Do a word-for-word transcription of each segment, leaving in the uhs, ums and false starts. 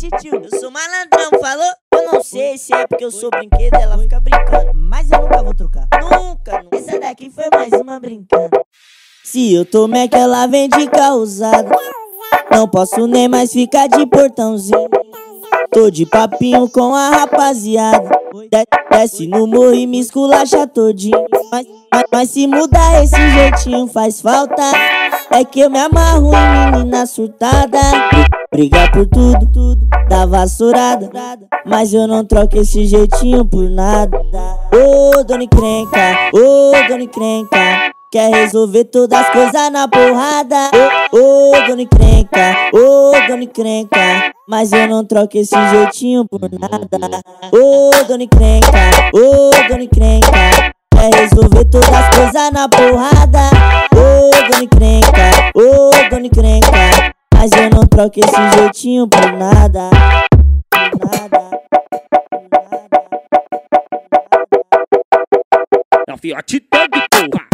Vixe, tio, eu sou malandrão, falou? Eu não sei se é porque eu sou brinquedo, ela fica brincando, mas eu nunca vou trocar. Nunca, nunca. Essa daqui foi mais uma brincando. Se eu tô Mac, ela vem de carro usado. Não posso nem mais ficar de portãozinho. Tô de papinho com a rapaziada. Desce no morro e me esculacha todinho. Mas, mas, mas se mudar esse jeitinho faz falta. É que eu me amarro em menina surtada. Brigar por tudo, tudo, dá vassourada. Mas eu não troco esse jeitinho por nada. Ô, oh, dona encrenca, ô, oh, dona encrenca, quer resolver todas as coisas na porrada. Ô, oh, oh, dona encrenca, ô, oh, dona encrenca, mas eu não troco esse jeitinho por nada. Ô, oh, dona encrenca, ô, oh, dona encrenca, quer resolver todas as coisas na porrada. Ô, oh, dona encrenca, ô, oh, dona encrenca, mas eu não troco esse jeitinho por nada. Por nada. É o fiote todo, porra.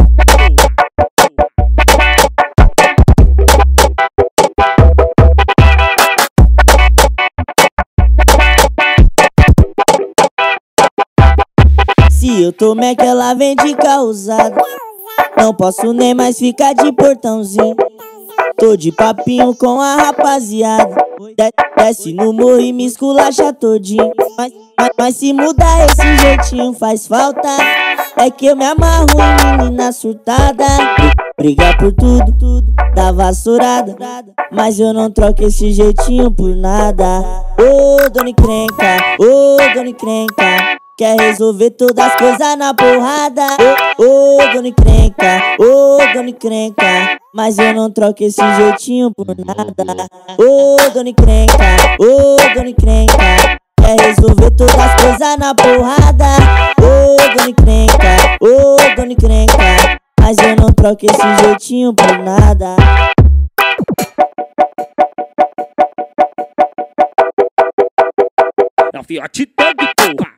Se eu tô Mac, ela vem de carro usado. Não posso nem mais ficar de portãozinho. Tô de papinho com a rapaziada. Desce no morro e me esculacha todinho. Mas, mas, mas se mudar esse jeitinho faz falta. É que eu me amarro em menina surtada. Brigar por tudo, tudo, dá vassourada. Mas eu não troco esse jeitinho por nada. Ô, oh, dona encrenca, ô, oh, dona encrenca, quer resolver todas as coisas na porrada. Ô, oh, oh, dona encrenca, ô, oh, dona encrenca, mas eu não troco esse jeitinho por nada. Ô, oh, dona encrenca, ô, oh, dona encrenca, quer resolver todas as coisas na porrada. Ô, oh, dona encrenca, ô, oh, dona encrenca, mas eu não troco esse jeitinho por nada. É o fiote todo, porra.